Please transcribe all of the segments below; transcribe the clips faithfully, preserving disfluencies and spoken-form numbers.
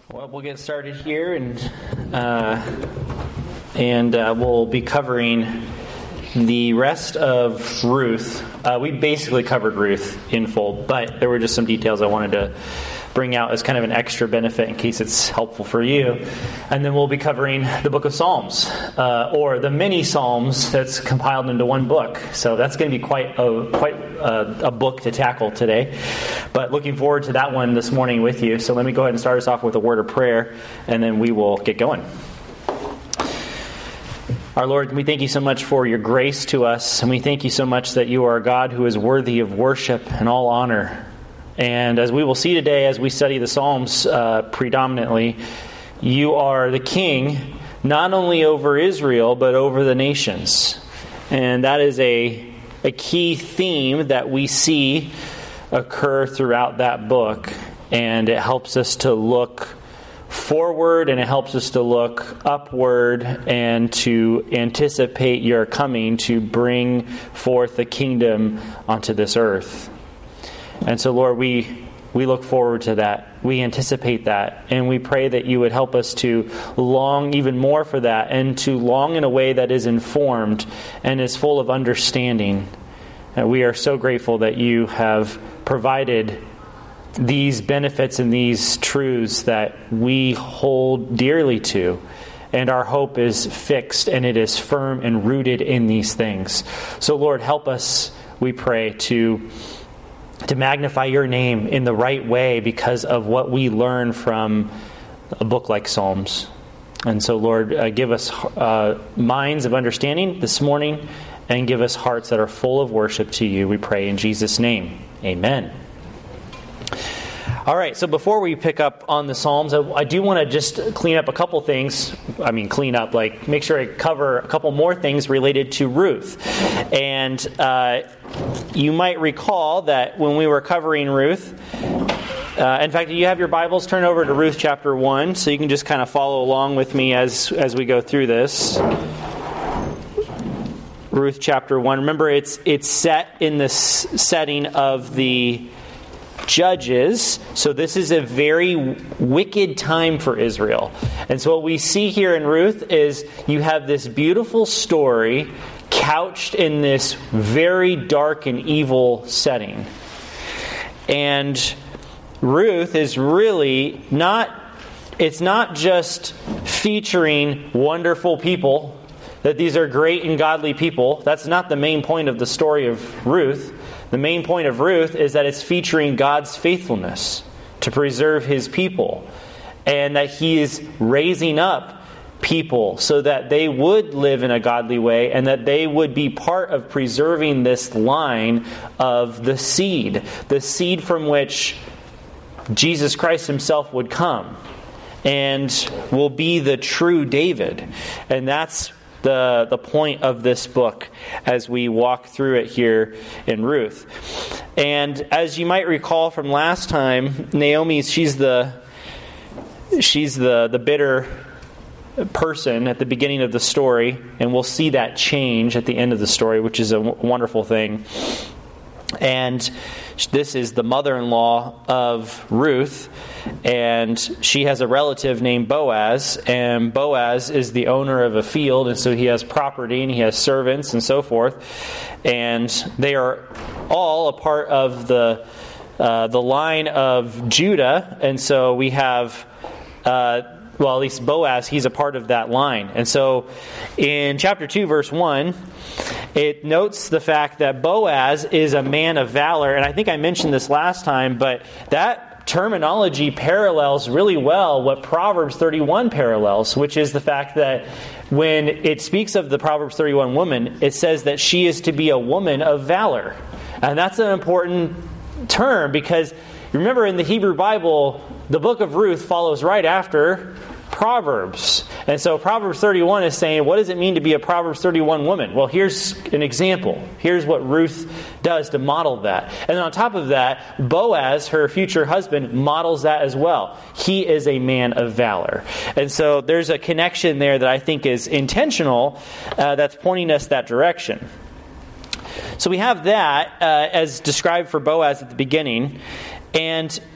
Well, we'll get started here, and uh, and uh, we'll be covering the rest of Ruth. Uh, we basically covered Ruth in full, but there were just some details I wanted to bring out as kind of an extra benefit in case it's helpful for you. And then we'll be covering the book of Psalms, uh, or the mini Psalms that's compiled into one book. So that's going to be quite a quite a, a book to tackle today. But looking forward to that one this morning with you. So let me go ahead and start us off with a word of prayer, and then we will get going. Our Lord, we thank you so much for your grace to us, and we thank you so much that you are a God who is worthy of worship and all honor. And as we will see today, as we study the Psalms uh, predominantly, you are the king not only over Israel, but over the nations. And that is a, a key theme that we see occur throughout that book. And it helps us to look forward, and it helps us to look upward and to anticipate your coming to bring forth the kingdom onto this earth. And so, Lord, we we look forward to that. We anticipate that. And we pray that you would help us to long even more for that, and to long in a way that is informed and is full of understanding. And we are so grateful that you have provided these benefits and these truths that we hold dearly to. And our hope is fixed, and it is firm and rooted in these things. So, Lord, help us, we pray, to... to magnify your name in the right way because of what we learn from a book like Psalms. And so, Lord, uh, give us uh, minds of understanding this morning, and give us hearts that are full of worship to you, we pray in Jesus' name. Amen. All right, so before we pick up on the Psalms, I, I do want to just clean up a couple things. I mean, clean up, like make sure I cover a couple more things related to Ruth. And uh, you might recall that when we were covering Ruth, uh, in fact, you have your Bibles, turn over to Ruth chapter one, so you can just kind of follow along with me as as we go through this. Ruth chapter one. Remember, it's it's set in this setting of the Judges, so this is a very wicked time for Israel. And so what we see here in Ruth is you have this beautiful story couched in this very dark and evil setting. And Ruth is really not, it's not just featuring wonderful people, that these are great and godly people. That's not the main point of the story of Ruth. The main point of Ruth is that it's featuring God's faithfulness to preserve His people, and that He is raising up people so that they would live in a godly way, and that they would be part of preserving this line of the seed, the seed from which Jesus Christ Himself would come and will be the true David. And that's the the point of this book as we walk through it here in Ruth. And as you might recall from last time, Naomi, she's the she's the the bitter person at the beginning of the story, and we'll see that change at the end of the story, which is a w- wonderful thing. And this is the mother-in-law of Ruth, and she has a relative named Boaz, and Boaz is the owner of a field, and so he has property, and he has servants, and so forth, and they are all a part of the uh, the line of Judah, and so we have uh, well, at least Boaz, he's a part of that line. And so in chapter two, verse one, it notes the fact that Boaz is a man of valor. And I think I mentioned this last time, but that terminology parallels really well what Proverbs thirty-one parallels, which is the fact that when it speaks of the Proverbs thirty-one woman, it says that she is to be a woman of valor. And that's an important term because remember in the Hebrew Bible, the book of Ruth follows right after Proverbs. And so Proverbs thirty-one is saying, what does it mean to be a Proverbs thirty-one woman? Well, here's an example. Here's what Ruth does to model that. And then on top of that, Boaz, her future husband, models that as well. He is a man of valor. And so there's a connection there that I think is intentional uh, that's pointing us that direction. So we have that uh, as described for Boaz at the beginning. And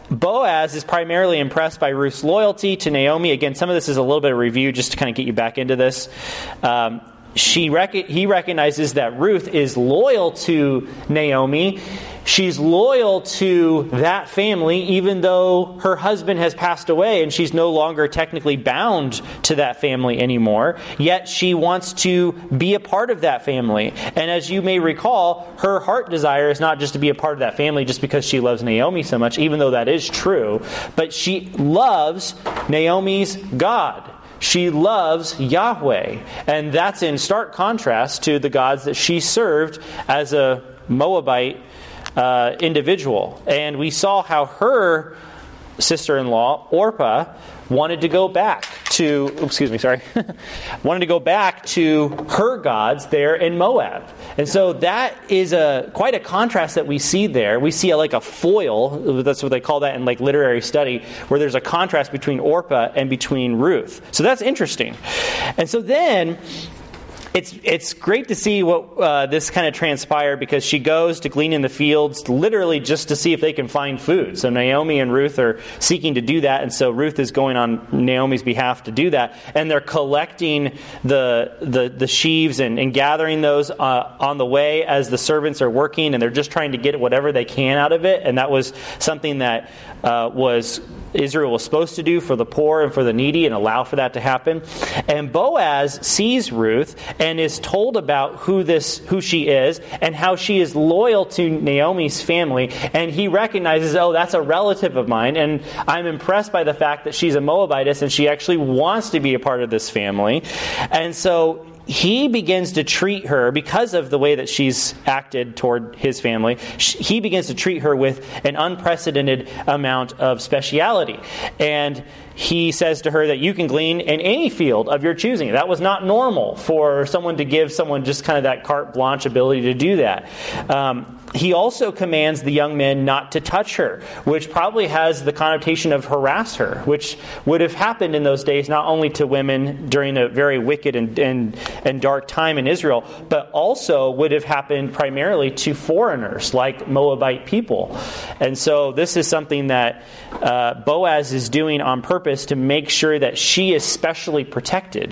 Boaz is primarily impressed by Ruth's loyalty to Naomi. Again, some of this is a little bit of review just to kind of get you back into this. Um, she rec- he recognizes that Ruth is loyal to Naomi. She's loyal to that family, even though her husband has passed away and she's no longer technically bound to that family anymore. Yet she wants to be a part of that family. And as you may recall, her heart desire is not just to be a part of that family just because she loves Naomi so much, even though that is true. But she loves Naomi's God. She loves Yahweh. And that's in stark contrast to the gods that she served as a Moabite Uh, individual. And we saw how her sister-in-law, Orpah, wanted to go back to, excuse me, sorry, wanted to go back to her gods there in Moab. And so that is a quite a contrast that we see there. We see a, like a foil, that's what they call that in like literary study, where there's a contrast between Orpah and between Ruth. So that's interesting. And so then It's it's great to see what uh, this kind of transpired, because she goes to glean in the fields literally just to see if they can find food. So Naomi and Ruth are seeking to do that, and so Ruth is going on Naomi's behalf to do that. And they're collecting the the, the sheaves and, and gathering those uh, on the way as the servants are working, and they're just trying to get whatever they can out of it. And that was something that uh, was Israel was supposed to do for the poor and for the needy, and allow for that to happen. And Boaz sees Ruth and is told about who this who she is and how she is loyal to Naomi's family, and he recognizes, oh, that's a relative of mine, and I'm impressed by the fact that she's a Moabitess and she actually wants to be a part of this family. And so he begins to treat her, because of the way that she's acted toward his family, he begins to treat her with an unprecedented amount of speciality. And he says to her that you can glean in any field of your choosing. That was not normal for someone to give someone just kind of that carte blanche ability to do that. Um, he also commands the young men not to touch her, which probably has the connotation of harass her, which would have happened in those days not only to women during a very wicked and, and, and dark time in Israel, but also would have happened primarily to foreigners like Moabite people. And so this is something that uh, Boaz is doing on purpose to make sure that she is specially protected.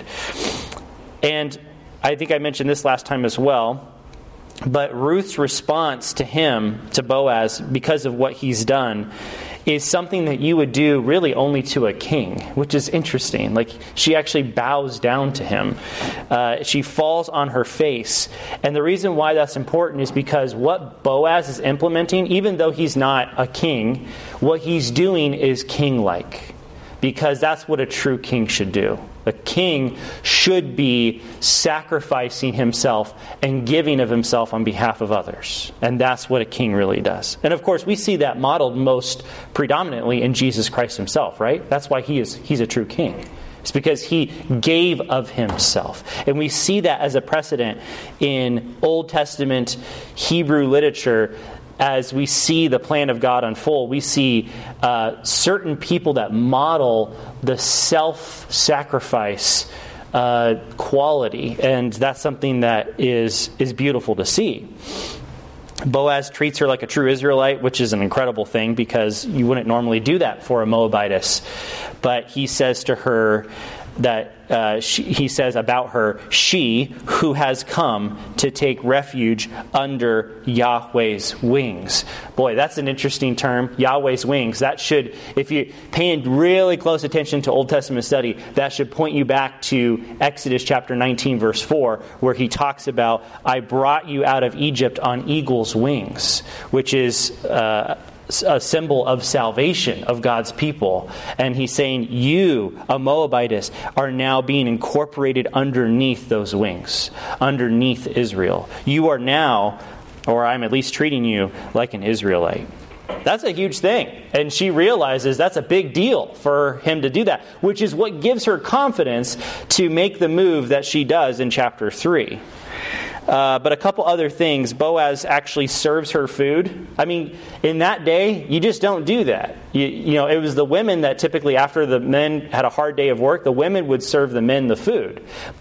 And I think I mentioned this last time as well, but Ruth's response to him, to Boaz, because of what he's done, is something that you would do really only to a king, which is interesting. Like, she actually bows down to him. Uh, she falls on her face. And the reason why that's important is because what Boaz is implementing, even though he's not a king, what he's doing is king-like. Because that's what a true king should do. A king should be sacrificing himself and giving of himself on behalf of others. And that's what a king really does. And of course, we see that modeled most predominantly in Jesus Christ himself, right? That's why he is he's a true king. It's because he gave of himself. And we see that as a precedent in Old Testament Hebrew literature. As we see the plan of God unfold, we see uh, certain people that model the self-sacrifice uh, quality. And that's something that is, is beautiful to see. Boaz treats her like a true Israelite, which is an incredible thing because you wouldn't normally do that for a Moabitess. But he says to her that uh, she, he says about her, she who has come to take refuge under Yahweh's wings. Boy, that's an interesting term, Yahweh's wings. That should, if you pay really close attention to Old Testament study, that should point you back to Exodus chapter nineteen, verse four, where he talks about, I brought you out of Egypt on eagle's wings, which is Uh, a symbol of salvation of God's people. And he's saying, you, a Moabitess, are now being incorporated underneath those wings, underneath Israel. You are now, or I'm at least treating you like an Israelite. That's a huge thing. And she realizes that's a big deal for him to do that, which is what gives her confidence to make the move that she does in chapter three. Uh, but a couple other things. Boaz actually serves her food. I mean, in that day, you just don't do that. You, you know, it was the women that typically, after the men had a hard day of work, the women would serve the men the food. But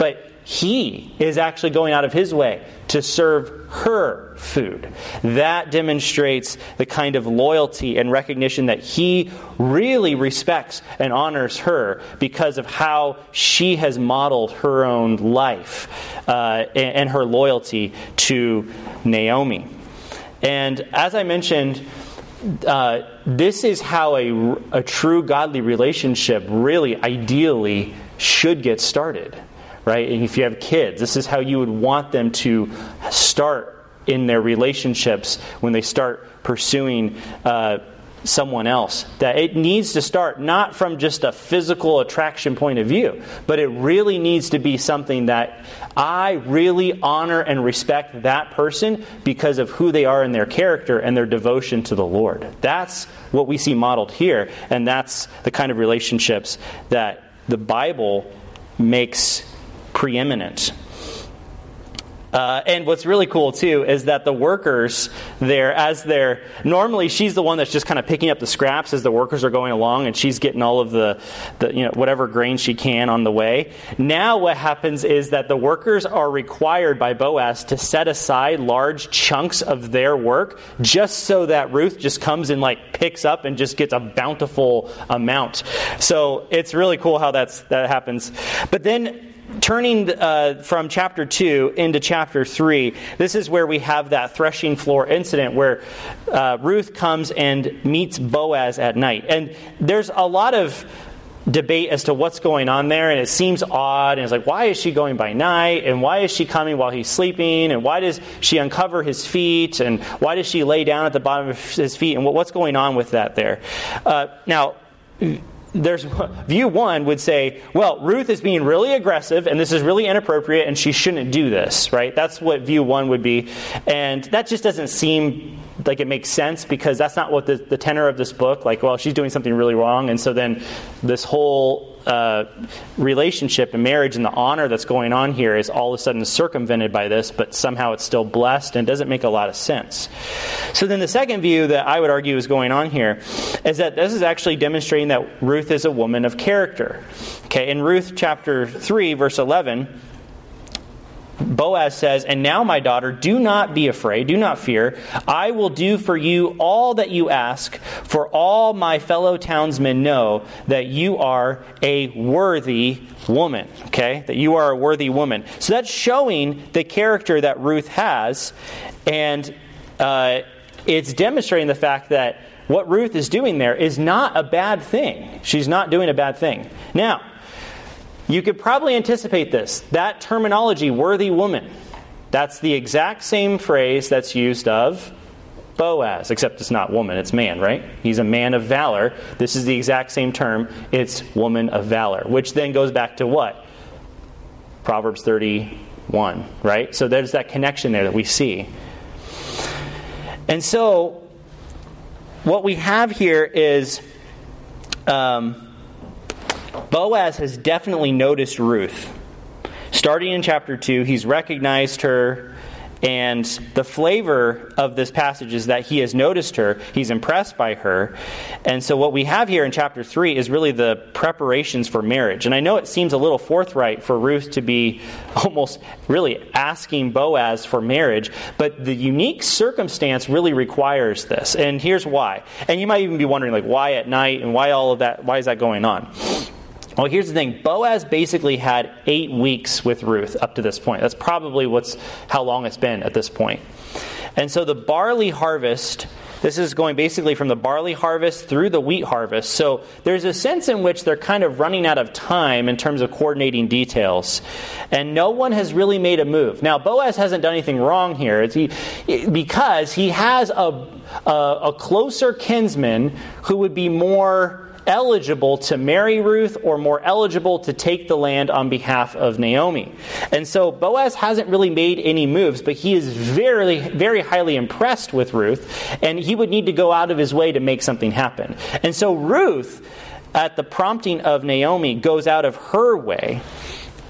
he is actually going out of his way to serve her food. That demonstrates the kind of loyalty and recognition that he really respects and honors her because of how she has modeled her own life uh, and, and her loyalty to Naomi. And as I mentioned, uh, this is how a, a true godly relationship really ideally should get started. Right? And if you have kids, this is how you would want them to start in their relationships when they start pursuing uh, someone else. That it needs to start not from just a physical attraction point of view, but it really needs to be something that I really honor and respect that person because of who they are in their character and their devotion to the Lord. That's what we see modeled here, and that's the kind of relationships that the Bible makes preeminent. Uh, and what's really cool, too, is that the workers there, as they're... Normally, she's the one that's just kind of picking up the scraps as the workers are going along, and she's getting all of the, the you know, whatever grain she can on the way. Now what happens is that the workers are required by Boaz to set aside large chunks of their work just so that Ruth just comes and like picks up and just gets a bountiful amount. So it's really cool how that's that happens. But then... Turning uh, from chapter two into chapter three, this is where we have that threshing floor incident where uh, Ruth comes and meets Boaz at night. And there's a lot of debate as to what's going on there, and it seems odd, and it's like, why is she going by night, and why is she coming while he's sleeping, and why does she uncover his feet, and why does she lay down at the bottom of his feet, and what's going on with that there? Uh, now... There's view one would say, well, Ruth is being really aggressive and this is really inappropriate and she shouldn't do this, right? That's what view one would be. And that just doesn't seem like it makes sense because that's not what the, the tenor of this book, like, well, she's doing something really wrong. And so then this whole uh, relationship and marriage and the honor that's going on here is all of a sudden circumvented by this, but somehow it's still blessed and doesn't make a lot of sense. So then the second view that I would argue is going on here is that this is actually demonstrating that Ruth is a woman of character. Okay, in Ruth chapter three, verse eleven, Boaz says, "And now, my daughter, do not be afraid, do not fear. I will do for you all that you ask, for all my fellow townsmen know that you are a worthy woman." Okay, that you are a worthy woman. So that's showing the character that Ruth has, and uh, it's demonstrating the fact that what Ruth is doing there is not a bad thing. She's not doing a bad thing. Now, you could probably anticipate this. That terminology, worthy woman, that's the exact same phrase that's used of Boaz, except it's not woman, it's man, right? He's a man of valor. This is the exact same term. It's woman of valor, which then goes back to what? Proverbs thirty-one, right? So there's that connection there that we see. And so what we have here is... Um, Boaz has definitely noticed Ruth. Starting in chapter two, he's recognized her, and the flavor of this passage is that he has noticed her, he's impressed by her, and so what we have here in chapter three is really the preparations for marriage. And I know it seems a little forthright for Ruth to be almost really asking Boaz for marriage, but the unique circumstance really requires this, and here's why. And you might even be wondering, like, why at night, and why all of that, why is that going on? Well, here's the thing. Boaz basically had eight weeks with Ruth up to this point. That's probably what's how long it's been at this point. And so the barley harvest, this is going basically from the barley harvest through the wheat harvest. So there's a sense in which they're kind of running out of time in terms of coordinating details. And no one has really made a move. Now, Boaz hasn't done anything wrong here. It's he, because he has a, a, a closer kinsman who would be more eligible to marry Ruth or more eligible to take the land on behalf of Naomi. And so Boaz hasn't really made any moves, but he is very, very highly impressed with Ruth, and he would need to go out of his way to make something happen. And so Ruth, at the prompting of Naomi, goes out of her way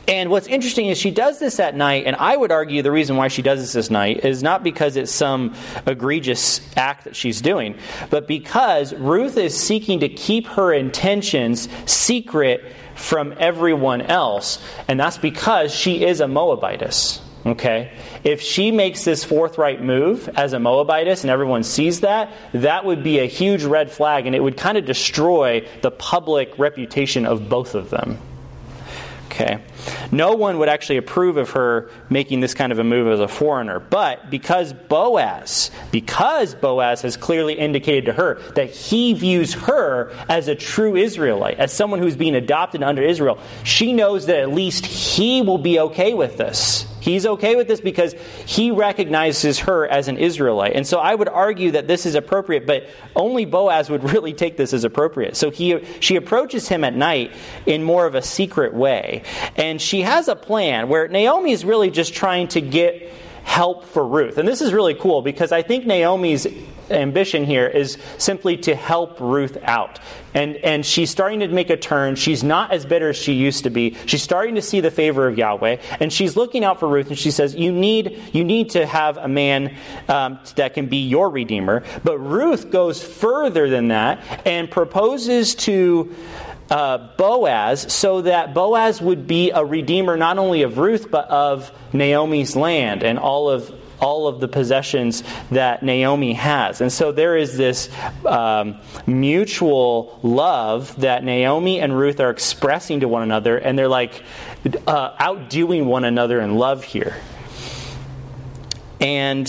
And what's interesting is she does this at night, and I would argue the reason why she does this this night is not because it's some egregious act that she's doing, but because Ruth is seeking to keep her intentions secret from everyone else, and that's because she is a Moabitess. Okay? If she makes this forthright move as a Moabitess and everyone sees that, that would be a huge red flag, and it would kind of destroy the public reputation of both of them. Okay. No one would actually approve of her making this kind of a move as a foreigner. But because Boaz, because Boaz has clearly indicated to her that he views her as a true Israelite, as someone who's being adopted under Israel, she knows that at least he will be okay with this. He's okay with this because he recognizes her as an Israelite. And so I would argue that this is appropriate, but only Boaz would really take this as appropriate. So he, she approaches him at night in more of a secret way. And she has a plan where Naomi is really just trying to get help for Ruth. And this is really cool because I think Naomi's ambition here is simply to help Ruth out. And and she's starting to make a turn. She's not as bitter as she used to be. She's starting to see the favor of Yahweh. And she's looking out for Ruth, and she says, you need you need to have a man um, that can be your redeemer. But Ruth goes further than that and proposes to Uh, Boaz, so that Boaz would be a redeemer not only of Ruth but of Naomi's land and all of all of the possessions that Naomi has. And so there is this um, mutual love that Naomi and Ruth are expressing to one another, and they're like uh, outdoing one another in love here. And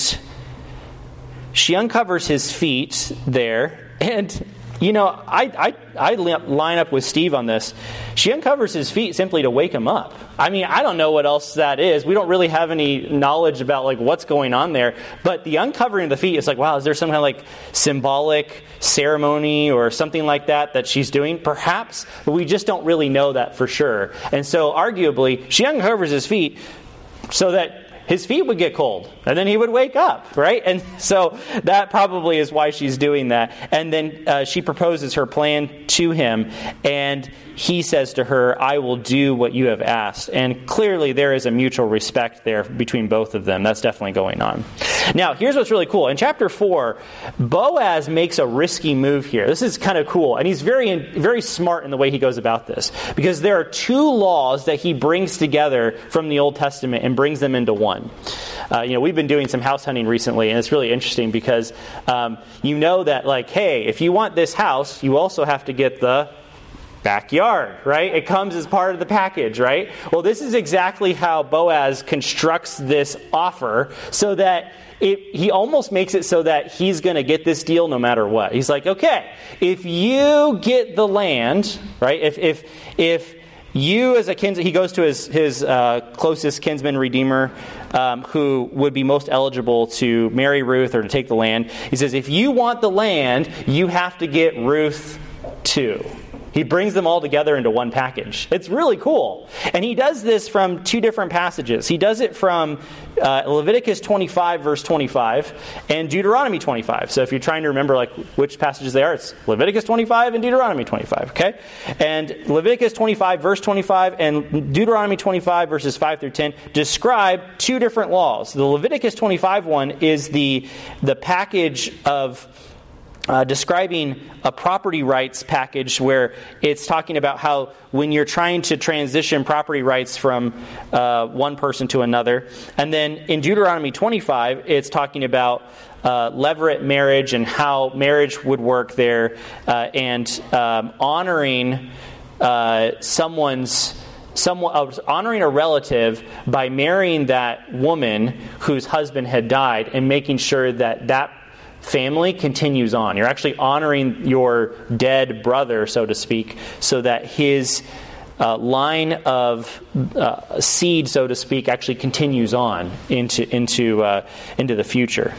she uncovers his feet there, and you know, I, I I line up with Steve on this. She uncovers his feet simply to wake him up. I mean, I don't know what else that is. We don't really have any knowledge about like what's going on there. But the uncovering of the feet is like, wow, is there some kind of like symbolic ceremony or something like that that she's doing? Perhaps, but we just don't really know that for sure. And so arguably, she uncovers his feet so that his feet would get cold, and then he would wake up, right? And so that probably is why she's doing that. And then uh, she proposes her plan to him, and he says to her, I will do what you have asked. And clearly there is a mutual respect there between both of them. That's definitely going on. Now, here's what's really cool. In chapter four, Boaz makes a risky move here. This is kind of cool. And he's very, very smart in the way he goes about this. Because there are two laws that he brings together from the Old Testament and brings them into one. Uh, you know, we've been doing some house hunting recently, and it's really interesting because um, you know that, like, hey, if you want this house, you also have to get the backyard, right? It comes as part of the package, right? Well, this is exactly how Boaz constructs this offer so that it, he almost makes it so that he's going to get this deal no matter what. He's like, okay, if you get the land, right? If if if you as a kinsman, he goes to his his uh, closest kinsman redeemer, um, who would be most eligible to marry Ruth or to take the land. He says, if you want the land, you have to get Ruth too. He brings them all together into one package. It's really cool. And he does this from two different passages. He does it from uh, Leviticus twenty-five, verse twenty-five, and Deuteronomy twenty-five. So if you're trying to remember like which passages they are, it's Leviticus twenty-five and Deuteronomy twenty-five, okay? And Leviticus twenty-five, verse twenty-five, and Deuteronomy twenty-five, verses five through ten, describe two different laws. The Leviticus twenty-five one is the, the package of Uh, describing a property rights package where it's talking about how when you're trying to transition property rights from uh, one person to another. And then in Deuteronomy twenty-five, it's talking about uh, levirate marriage and how marriage would work there, uh, and um, honoring uh, someone's Someone, uh, honoring a relative by marrying that woman whose husband had died and making sure that that family continues on. You're actually honoring your dead brother, so to speak, so that his uh, line of uh, seed, so to speak, actually continues on into into uh, into the future.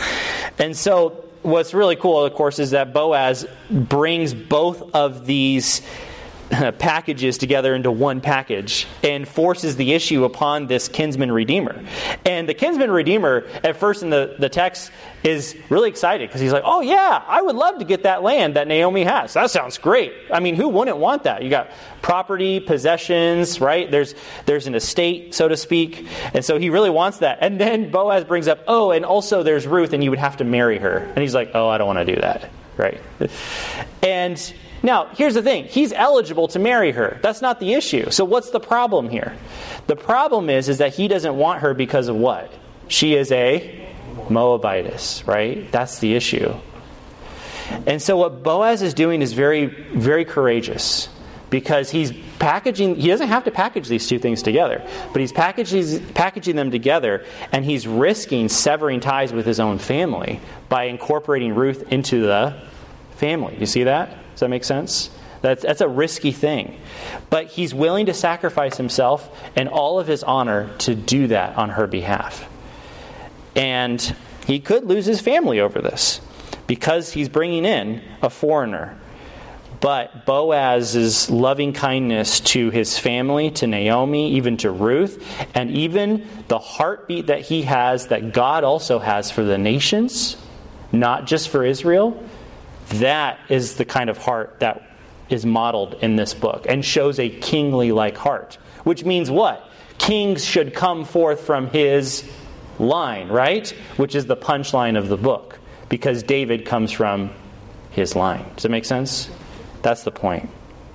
And so what's really cool, of course, is that Boaz brings both of these packages together into one package and forces the issue upon this kinsman redeemer. And the kinsman redeemer, at first in the, the text, is really excited because he's like, oh yeah, I would love to get that land that Naomi has. That sounds great. I mean, who wouldn't want that? You got property, possessions, right? There's there's an estate, so to speak. And so he really wants that. And then Boaz brings up, oh, and also there's Ruth, and you would have to marry her. And he's like, oh, I don't want to do that, right? And now, here's the thing. He's eligible to marry her. That's not the issue. So what's the problem here? The problem is, is that he doesn't want her because of what? She is a Moabitess, right? That's the issue. And so what Boaz is doing is very, very courageous, because he's packaging, he doesn't have to package these two things together, but he's packaging, packaging them together, and he's risking severing ties with his own family by incorporating Ruth into the family. Do you see that? Does that make sense? That's, that's a risky thing. But he's willing to sacrifice himself and all of his honor to do that on her behalf. And he could lose his family over this because he's bringing in a foreigner. But Boaz's loving kindness to his family, to Naomi, even to Ruth, and even the heartbeat that he has, that God also has for the nations, not just for Israel, that is the kind of heart that is modeled in this book and shows a kingly-like heart. Which means what? Kings should come forth from his line, right? Which is the punchline of the book. Because David comes from his line. Does that make sense? That's the point.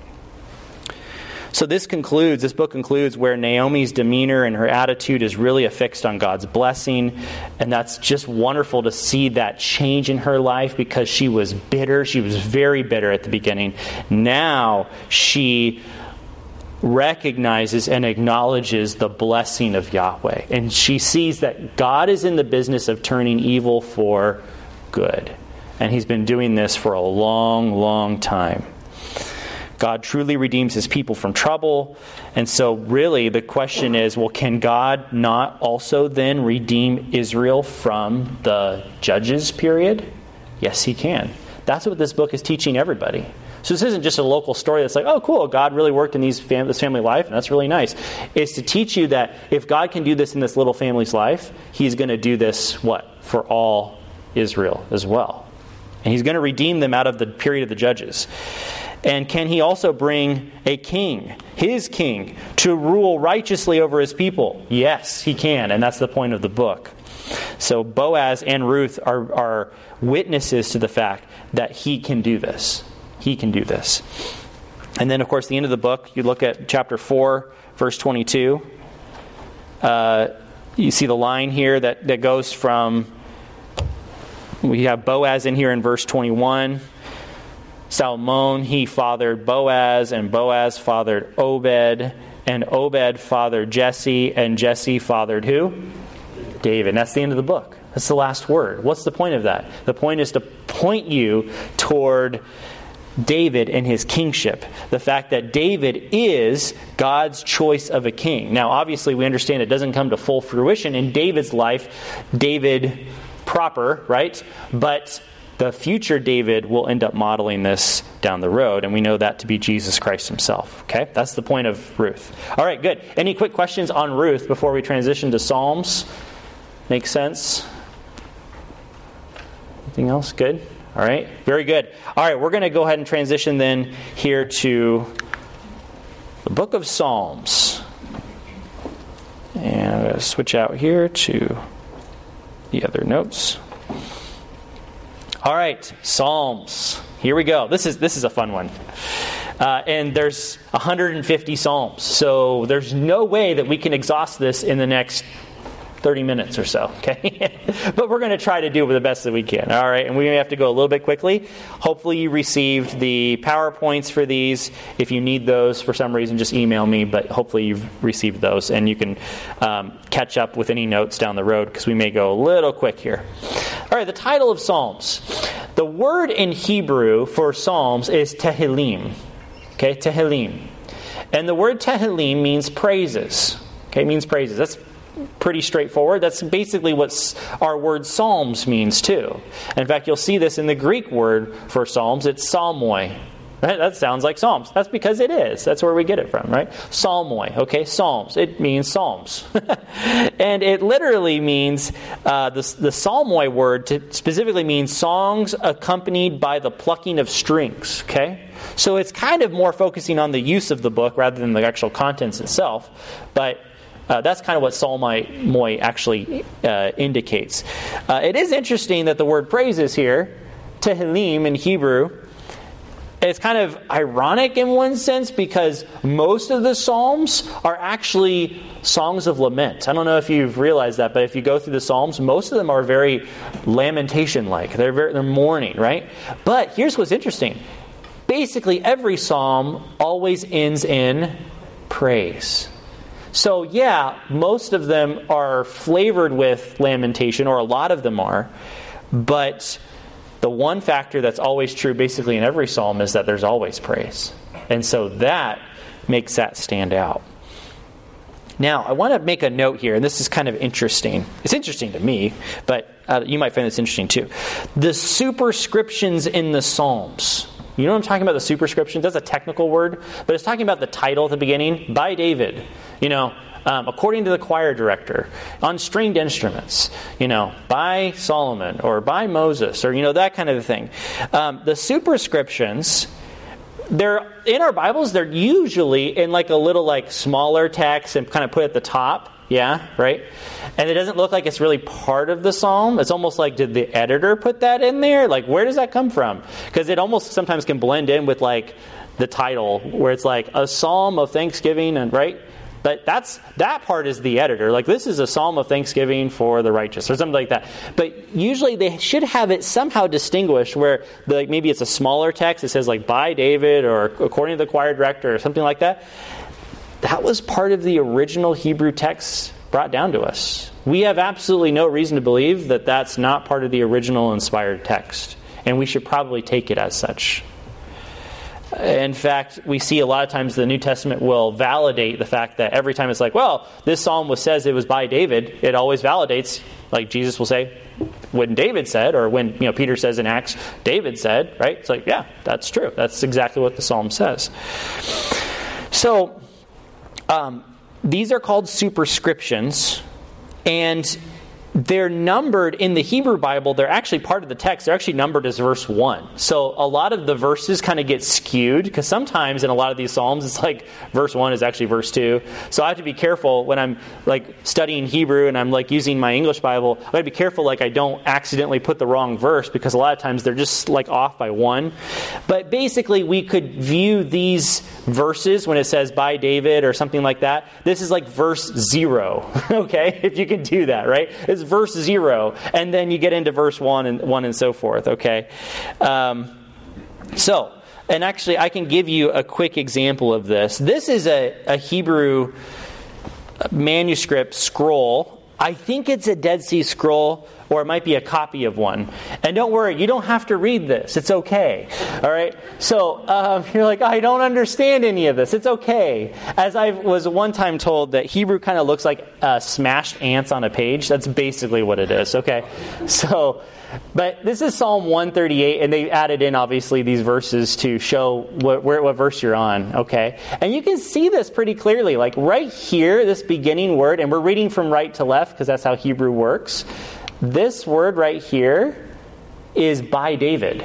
So this concludes, this book concludes where Naomi's demeanor and her attitude is really affixed on God's blessing. And that's just wonderful to see that change in her life, because she was bitter. She was very bitter at the beginning. Now she recognizes and acknowledges the blessing of Yahweh. And she sees that God is in the business of turning evil for good. And he's been doing this for a long, long time. God truly redeems his people from trouble. And so really the question is, well, can God not also then redeem Israel from the Judges period? Yes, he can. That's what this book is teaching everybody. So this isn't just a local story that's like, oh, cool, God really worked in these fam- this family life, and that's really nice. It's to teach you that if God can do this in this little family's life, he's going to do this, what? For all Israel as well. And he's going to redeem them out of the period of the Judges. And can he also bring a king, his king, to rule righteously over his people? Yes, he can. And that's the point of the book. So Boaz and Ruth are, are witnesses to the fact that he can do this. He can do this. And then, of course, the end of the book, you look at chapter four, verse twenty-two. Uh, you see the line here that, that goes from, we have Boaz in here in verse twenty-one. Salmon, he fathered Boaz, and Boaz fathered Obed, and Obed fathered Jesse, and Jesse fathered who? David. And that's the end of the book. That's the last word. What's the point of that? The point is to point you toward David and his kingship. The fact that David is God's choice of a king. Now, obviously, we understand it doesn't come to full fruition in David's life, David proper, right? But the future David will end up modeling this down the road, and we know that to be Jesus Christ himself. Okay? That's the point of Ruth. All right, good. Any quick questions on Ruth before we transition to Psalms? Make sense? Anything else? Good? All right, very good. All right, we're going to go ahead and transition then here to the book of Psalms. And I'm going to switch out here to the other notes. All right, Psalms. Here we go. This is this is a fun one. Uh, and there's one hundred fifty Psalms. So there's no way that we can exhaust this in the next thirty minutes or so, okay? But we're going to try to do the best that we can, all right? And we may have to go a little bit quickly. Hopefully you received the PowerPoints for these. If you need those for some reason, just email me, but hopefully you've received those, and you can um, catch up with any notes down the road, because we may go a little quick here. All right, the title of Psalms. The word in Hebrew for Psalms is Tehillim, okay? Tehillim. And the word Tehillim means praises, okay? It means praises. That's pretty straightforward. That's basically what our word Psalms means too. In fact, you'll see this in the Greek word for Psalms. It's psalmoi. Right? That sounds like Psalms. That's because it is. That's where we get it from, right? Psalmoi, okay? Psalms. It means Psalms. And it literally means, uh, the, the Psalmoi word to specifically means songs accompanied by the plucking of strings, okay? So it's kind of more focusing on the use of the book rather than the actual contents itself. But Uh, that's kind of what psalmoi actually uh, indicates. Uh, it is interesting that the word praises here, tehillim in Hebrew, it's kind of ironic in one sense because most of the Psalms are actually songs of lament. I don't know if you've realized that, but if you go through the Psalms, most of them are very lamentation-like. They're very, they're mourning, right? But here's what's interesting. Basically, every Psalm always ends in praise. So yeah, most of them are flavored with lamentation, or a lot of them are, but the one factor that's always true basically in every psalm is that there's always praise. And so that makes that stand out. Now, I want to make a note here, and this is kind of interesting. It's interesting to me, but uh, you might find this interesting too. The superscriptions in the Psalms. You know what I'm talking about, the superscriptions? That's a technical word, but it's talking about the title at the beginning, by David. You know, um, according to the choir director, on stringed instruments, you know, by Solomon or by Moses, or, you know, that kind of thing. Um, the superscriptions, they're in our Bibles, they're usually in like a little like smaller text and kind of put at the top. Yeah, right? And it doesn't look like it's really part of the psalm. It's almost like, did the editor put that in there? Like, where does that come from? Because it almost sometimes can blend in with like the title, where it's like a psalm of thanksgiving, and right? But that's that part is the editor. Like, this is a psalm of thanksgiving for the righteous, or something like that. But usually they should have it somehow distinguished, where the, like maybe it's a smaller text. It says like by David, or according to the choir director, or something like that. That was part of the original Hebrew text brought down to us. We have absolutely no reason to believe that that's not part of the original inspired text. And we should probably take it as such. In fact, we see a lot of times the New Testament will validate the fact that every time it's like, well, this psalm was says it was by David, it always validates, like Jesus will say, when David said, or when you know Peter says in Acts, David said, right? It's like, yeah, that's true. That's exactly what the psalm says. So, Um, these are called superscriptions, and they're numbered in the Hebrew Bible. They're actually part of the text. They're actually numbered as verse one. So a lot of the verses kind of get skewed, because sometimes in a lot of these Psalms, it's like verse one is actually verse two. So I have to be careful when I'm like studying Hebrew and I'm like using my English Bible. I have to be careful like I don't accidentally put the wrong verse, because a lot of times they're just like off by one. But basically we could view these verses when it says by David or something like that. This is like verse zero, okay? If you can do that, right? It's verse zero, and then you get into verse one and one and so forth, okay? Um, so, and actually I can give you a quick example of this. This is a, a Hebrew manuscript scroll. I think it's a Dead Sea Scroll, or it might be a copy of one. And don't worry, you don't have to read this. It's okay. All right? So um, you're like, I don't understand any of this. It's okay. As I was one time told, that Hebrew kind of looks like uh, smashed ants on a page. That's basically what it is. Okay? So, but this is Psalm one thirty-eight, and they added in, obviously, these verses to show what, where, what verse you're on. Okay? And you can see this pretty clearly. Like right here, this beginning word, and we're reading from right to left, because that's how Hebrew works. This word right here is by David.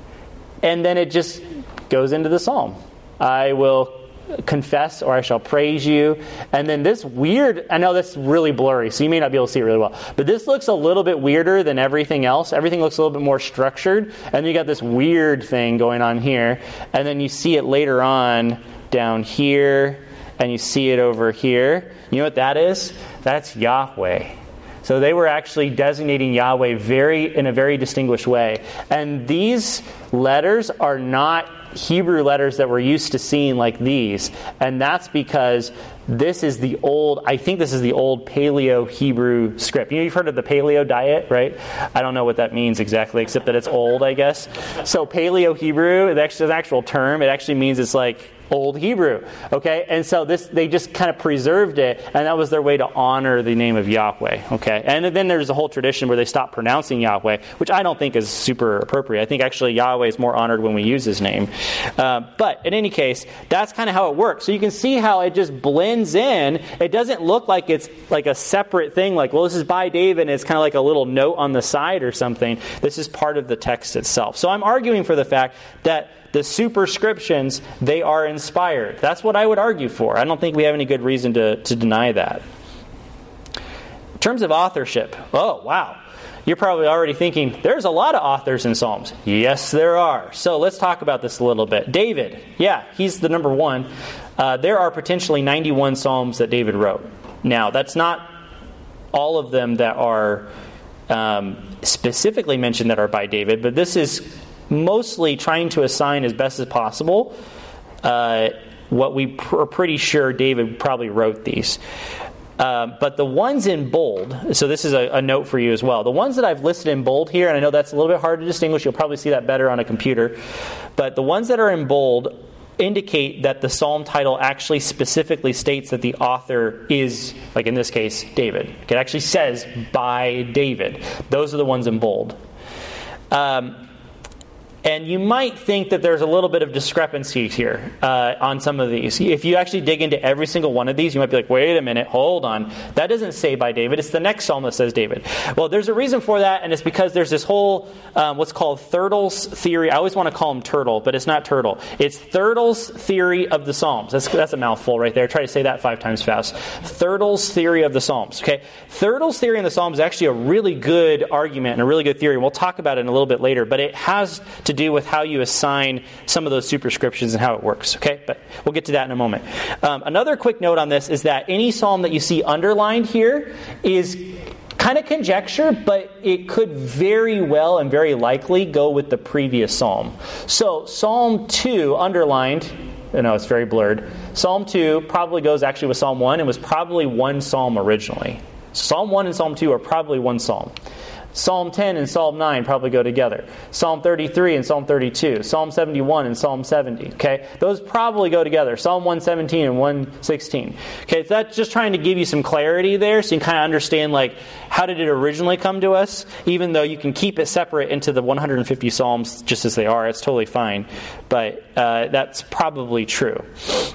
And then it just goes into the psalm. I will confess, or I shall praise you. And then this weird, I know that's really blurry, so you may not be able to see it really well. But this looks a little bit weirder than everything else. Everything looks a little bit more structured. And then you got this weird thing going on here. And then you see it later on down here. And you see it over here. You know what that is? That's Yahweh. So they were actually designating Yahweh very in a very distinguished way. And these letters are not Hebrew letters that we're used to seeing like these. And that's because this is the old, I think this is the old Paleo Hebrew script. You know, you've heard of the Paleo diet, right? I don't know what that means exactly, except that it's old, I guess. So Paleo Hebrew, that's an actual term. It actually means it's like Old Hebrew. Okay, and so this they just kind of preserved it, and that was their way to honor the name of Yahweh. Okay, and then there's a whole tradition where they stopped pronouncing Yahweh, which I don't think is super appropriate. I think actually Yahweh is more honored when we use his name. Uh, but in any case, that's kind of how it works. So you can see how it just blends in. It doesn't look like it's like a separate thing, like, well, this is by David, and it's kind of like a little note on the side or something. This is part of the text itself. So I'm arguing for the fact that the superscriptions, they are inspired. That's what I would argue for. I don't think we have any good reason to, to deny that. In terms of authorship, oh, wow. You're probably already thinking, there's a lot of authors in Psalms. Yes, there are. So let's talk about this a little bit. David, yeah, he's the number one. Uh, there are potentially ninety-one Psalms that David wrote. Now, that's not all of them that are um, specifically mentioned that are by David, but this is mostly trying to assign as best as possible uh, what we pr- are pretty sure David probably wrote these. Uh, but the ones in bold, so this is a, a note for you as well. The ones that I've listed in bold here, and I know that's a little bit hard to distinguish, you'll probably see that better on a computer, but the ones that are in bold indicate that the psalm title actually specifically states that the author is, like in this case, David. It actually says, by David. Those are the ones in bold. Um, And you might think that there's a little bit of discrepancy here uh, on some of these. If you actually dig into every single one of these, you might be like, wait a minute, hold on. That doesn't say by David. It's the next psalm that says David. Well, there's a reason for that, and it's because there's this whole, um, what's called Thurtle's theory. I always want to call him Turtle, but it's not Turtle. It's Thurtle's theory of the Psalms. That's, that's a mouthful right there. Try to say that five times fast. Thurtle's theory of the Psalms. Okay, Thurtle's theory in the Psalms is actually a really good argument and a really good theory. We'll talk about it in a little bit later, but it has to do with how you assign some of those superscriptions and how it works. Okay, but we'll get to that in a moment. Um, another quick note on this is that any psalm that you see underlined here is kind of conjecture, but it could very well and very likely go with the previous psalm. So Psalm two underlined, I know it's very blurred. Psalm two probably goes actually with Psalm one and was probably one psalm originally. Psalm one and Psalm two are probably one psalm. Psalm ten and Psalm nine probably go together. Psalm thirty-three and Psalm thirty-two. Psalm seventy-one and Psalm seventy. Okay, those probably go together. Psalm one seventeen and one sixteen. Okay, so that's just trying to give you some clarity there, so you can kind of understand like how did it originally come to us. Even though you can keep it separate into the one hundred fifty Psalms just as they are, it's totally fine. But uh, that's probably true.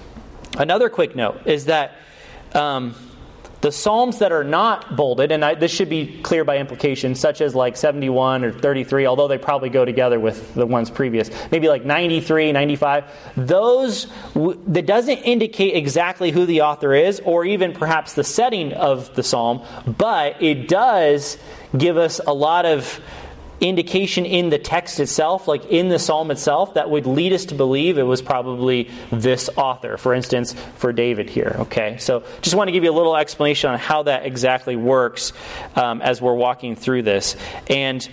Another quick note is that. Um, The Psalms that are not bolded, and I, this should be clear by implication, such as like seventy-one or thirty-three, although they probably go together with the ones previous, maybe like ninety-three, ninety-five, those, that doesn't indicate exactly who the author is, or even perhaps the setting of the psalm, but it does give us a lot of indication in the text itself, like in the psalm itself, that would lead us to believe it was probably this author. For instance, for David here. Okay, so just want to give you a little explanation on how that exactly works um, as we're walking through this. And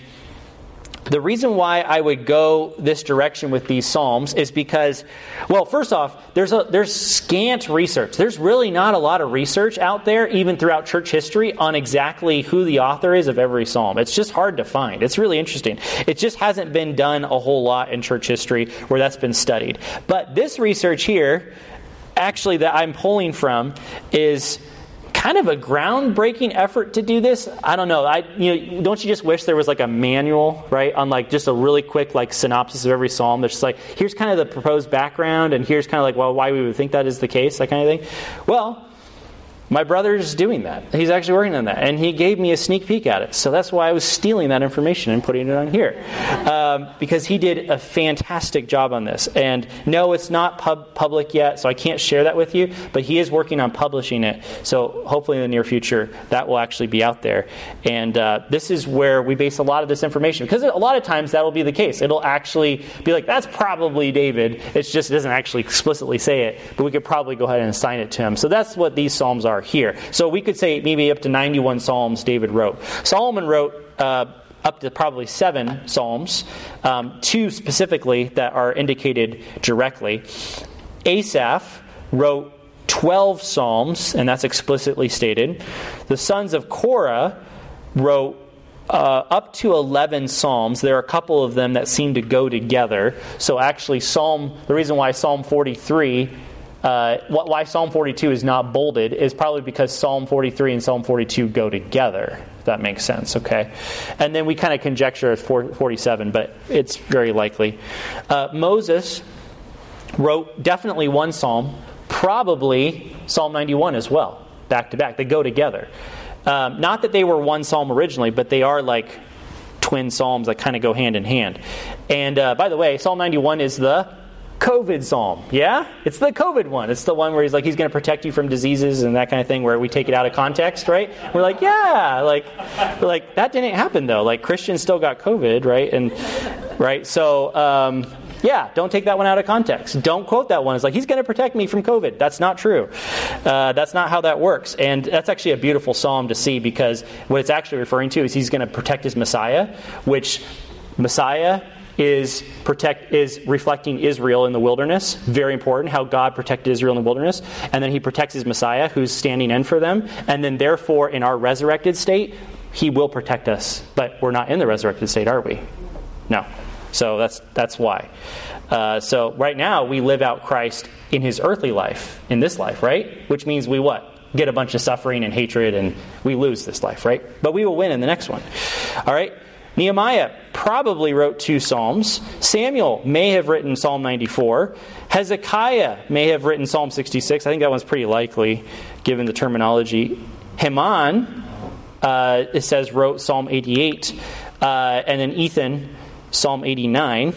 the reason why I would go this direction with these Psalms is because, well, first off, there's a, there's scant research. There's really not a lot of research out there, even throughout church history, on exactly who the author is of every Psalm. It's just hard to find. It's really interesting. It just hasn't been done a whole lot in church history where that's been studied. But this research here, actually, that I'm pulling from, is kind of a groundbreaking effort to do this. I don't know. I you know, don't you just wish there was like a manual, right, on like just a really quick like synopsis of every psalm that's just like, here's kind of the proposed background, and here's kind of like, well, why we would think that is the case, that kind of thing. Well, my brother's doing that. He's actually working on that, and he gave me a sneak peek at it. So that's why I was stealing that information and putting it on here, um, because he did a fantastic job on this. And no, it's not pub- public yet, so I can't share that with you, but he is working on publishing it. So hopefully in the near future, that will actually be out there. And uh, this is where we base a lot of this information, because a lot of times that will be the case. It'll actually be like, that's probably David. It's just, it doesn't actually explicitly say it, but we could probably go ahead and assign it to him. So that's what these Psalms are here. So we could say maybe up to ninety-one Psalms David wrote. Solomon wrote uh, up to probably seven Psalms, um, two specifically that are indicated directly. Asaph wrote twelve Psalms, and that's explicitly stated. The sons of Korah wrote uh, up to eleven psalms. There are a couple of them that seem to go together. So actually, Psalm the reason why Psalm forty-three, uh, why Psalm forty-two is not bolded is probably because Psalm forty-three and Psalm forty-two go together. If that makes sense, okay? And then we kind of conjecture it's forty-seven, but it's very likely. Uh, Moses wrote definitely one psalm, probably Psalm ninety-one as well, back to back. They go together. Um, not that they were one psalm originally, but they are like twin psalms that kind of go hand in hand. And uh, by the way, Psalm ninety-one is the COVID psalm. Yeah? It's the COVID one. It's the one where he's like, he's going to protect you from diseases and that kind of thing, where we take it out of context, right? We're like, yeah, like, we're like that didn't happen though. Like Christians still got COVID, right? And right. So, um, yeah, don't take that one out of context. Don't quote that one. It's like, he's going to protect me from COVID. That's not true. Uh, that's not how that works. And that's actually a beautiful psalm to see, because what it's actually referring to is he's going to protect his Messiah, which Messiah is protect is reflecting Israel in the wilderness. Very important how God protected Israel in the wilderness. And then he protects his Messiah who's standing in for them. And then therefore in our resurrected state, he will protect us. But we're not in the resurrected state, are we? No. So that's that's why. Uh, so right now we live out Christ in his earthly life, in this life, right? Which means we what? Get a bunch of suffering and hatred, and we lose this life, right? But we will win in the next one. All right? Nehemiah probably wrote two psalms. Samuel may have written Psalm ninety-four. Hezekiah may have written Psalm sixty-six. I think that one's pretty likely, given the terminology. Heman, uh, it says, wrote Psalm eighty-eight. Uh, and then Ethan, Psalm eighty-nine.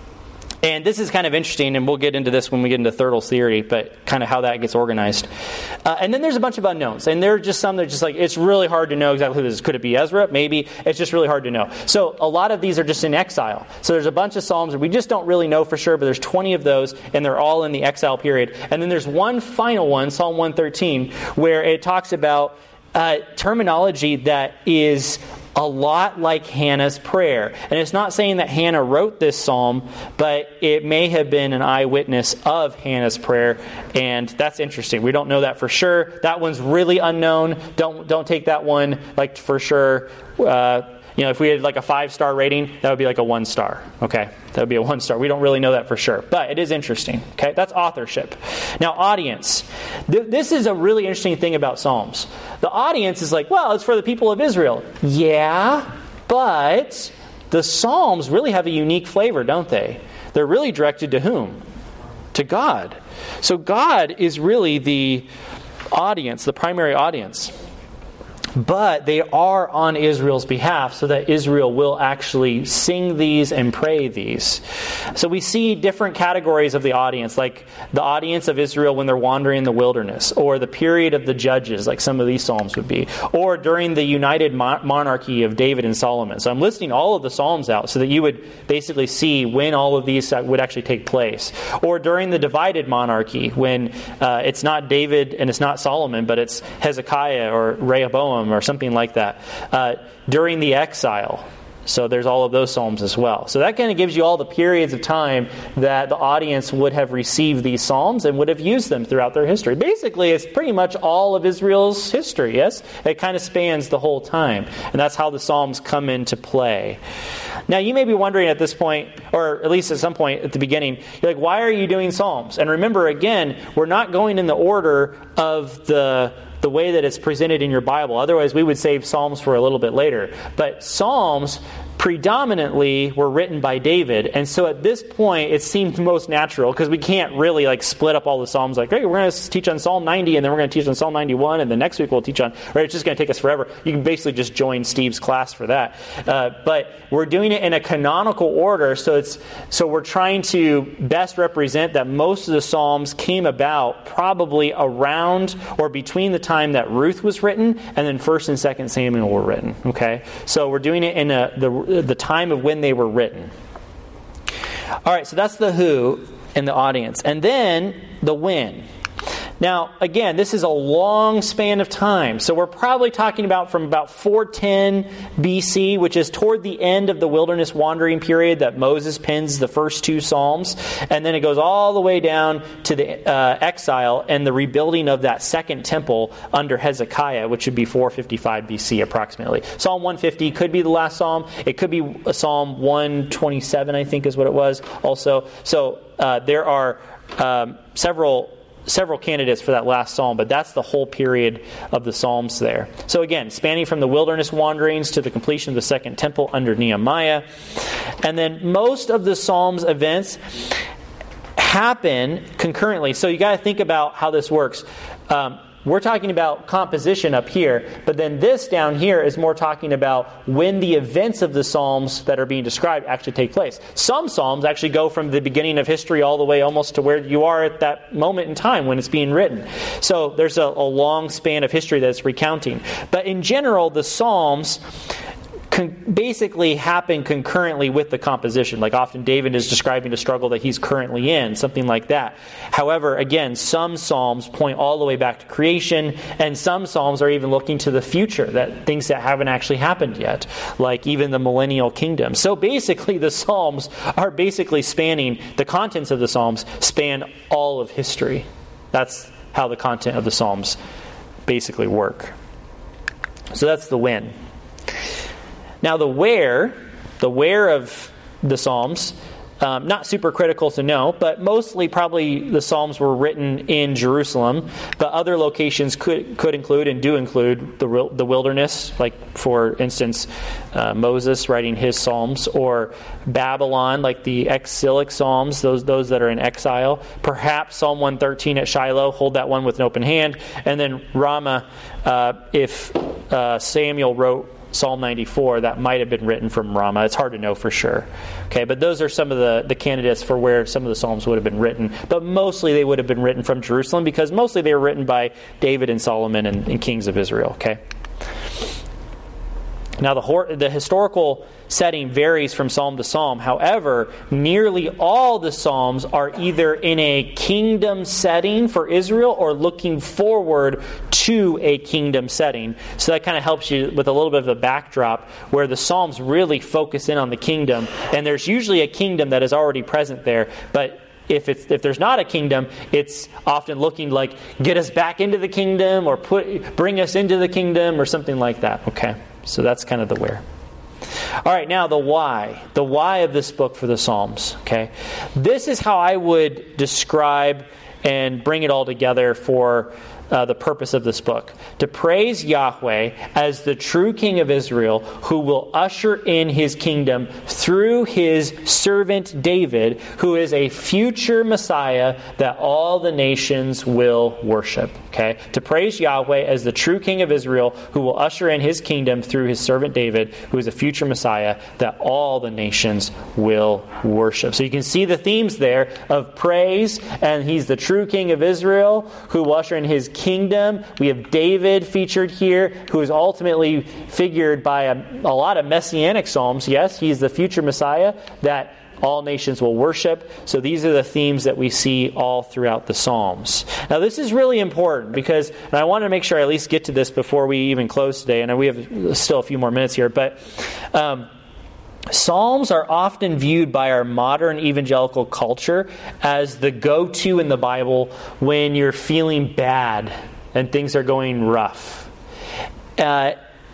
And this is kind of interesting, and we'll get into this when we get into Thurtle's theory, but kind of how that gets organized. Uh, and then there's a bunch of unknowns, and there are just some that are just like, it's really hard to know exactly who this is. Could it be Ezra? Maybe. It's just really hard to know. So a lot of these are just in exile. So there's a bunch of psalms that we just don't really know for sure, but there's twenty of those, and they're all in the exile period. And then there's one final one, Psalm one thirteen, where it talks about uh, terminology that is a lot like Hannah's prayer. And it's not saying that Hannah wrote this psalm, but it may have been an eyewitness of Hannah's prayer. And that's interesting. We don't know that for sure. That one's really unknown. Don't don't take that one like for sure. Uh, you know, if we had like a five-star rating, that would be like a one star. Okay, that would be a one star. We don't really know that for sure, but it is interesting. Okay, that's authorship. Now, audience. Th- this is a really interesting thing about Psalms. The audience is like, well, it's for the people of Israel. Yeah, but the Psalms really have a unique flavor, don't they? They're really directed to whom? To God. So God is really the audience, the primary audience. But they are on Israel's behalf so that Israel will actually sing these and pray these. So we see different categories of the audience, like the audience of Israel when they're wandering in the wilderness, or the period of the judges, like some of these psalms would be, or during the united mon- monarchy of David and Solomon. So I'm listing all of the psalms out so that you would basically see when all of these would actually take place. Or during the divided monarchy, when uh, it's not David and it's not Solomon, but it's Hezekiah or Rehoboam, or something like that, uh, during the exile. So there's all of those psalms as well. So that kind of gives you all the periods of time that the audience would have received these psalms and would have used them throughout their history. Basically, it's pretty much all of Israel's history, yes? It kind of spans the whole time. And that's how the psalms come into play. Now, you may be wondering at this point, or at least at some point at the beginning, you're like, why are you doing psalms? And remember, again, we're not going in the order of the the way that it's presented in your Bible. Otherwise, we would save Psalms for a little bit later. But Psalms predominantly were written by David. And so at this point, it seemed most natural, because we can't really like split up all the Psalms like, hey, we're going to teach on Psalm ninety, and then we're going to teach on Psalm ninety-one, and then next week we'll teach on, right? It's just going to take us forever. You can basically just join Steve's class for that. Uh, but we're doing it in a canonical order, so it's so we're trying to best represent that most of the Psalms came about probably around or between the time that Ruth was written and then First and Second Samuel were written. Okay, so we're doing it in a, the the time of when they were written. All right, so that's the who and the audience. And then the when. Now, again, this is a long span of time. So we're probably talking about from about four ten B C, which is toward the end of the wilderness wandering period that Moses pens the first two Psalms. And then it goes all the way down to the uh, exile and the rebuilding of that second temple under Hezekiah, which would be four fifty-five B C approximately. Psalm one fifty could be the last psalm. It could be Psalm one twenty-seven, I think is what it was also. So uh, there are um, several... several candidates for that last psalm, but that's the whole period of the Psalms there. So again, spanning from the wilderness wanderings to the completion of the second temple under Nehemiah. And then most of the Psalms events happen concurrently. So you got to think about how this works. Um, We're talking about composition up here, but then this down here is more talking about when the events of the Psalms that are being described actually take place. Some Psalms actually go from the beginning of history all the way almost to where you are at that moment in time when it's being written. So there's a, a long span of history that's recounting. But in general, the Psalms con- basically happen concurrently with the composition. Like often David is describing the struggle that he's currently in, something like that. However, again, some Psalms point all the way back to creation, and some Psalms are even looking to the future, that things that haven't actually happened yet, like even the millennial kingdom. So basically the Psalms are basically spanning, the contents of the Psalms span all of history. That's how the content of the Psalms basically work. So that's the when. Now the where, the where of the Psalms, um, not super critical to know, but mostly probably the Psalms were written in Jerusalem, but other locations could could include and do include the the wilderness, like for instance uh, Moses writing his Psalms, or Babylon, like the exilic Psalms, those those that are in exile. Perhaps Psalm one thirteen at Shiloh, hold that one with an open hand, and then Ramah, uh, if uh, Samuel wrote Psalm ninety-four, that might have been written from Ramah. It's hard to know for sure. Okay, but those are some of the, the candidates for where some of the Psalms would have been written. But mostly they would have been written from Jerusalem, because mostly they were written by David and Solomon and, and kings of Israel. Okay. Now the hor- the historical setting varies from psalm to psalm. However, nearly all the Psalms are either in a kingdom setting for Israel or looking forward to a kingdom setting. So that kind of helps you with a little bit of a backdrop where the Psalms really focus in on the kingdom. And there's usually a kingdom that is already present there. But if it's if there's not a kingdom, it's often looking like get us back into the kingdom or put bring us into the kingdom or something like that. Okay, so that's kind of the where. All right, now the why. The why of this book for the Psalms. Okay, this is how I would describe and bring it all together for Uh, the purpose of this book. To praise Yahweh as the true King of Israel, who will usher in his kingdom through his servant David, who is a future Messiah that all the nations will worship. Okay? To praise Yahweh as the true King of Israel, who will usher in his kingdom through his servant David, who is a future Messiah that all the nations will worship. So you can see the themes there of praise, and he's the true King of Israel, who will usher in his kingdom. We have David featured here, who is ultimately figured by a, a lot of messianic psalms. Yes, he's the future Messiah that all nations will worship. So these are the themes that we see all throughout the Psalms. Now this is really important because, and I want to make sure I at least get to this before we even close today, and we have still a few more minutes here, but um, Psalms are often viewed by our modern evangelical culture as the go-to in the Bible when you're feeling bad and things are going rough. Uh,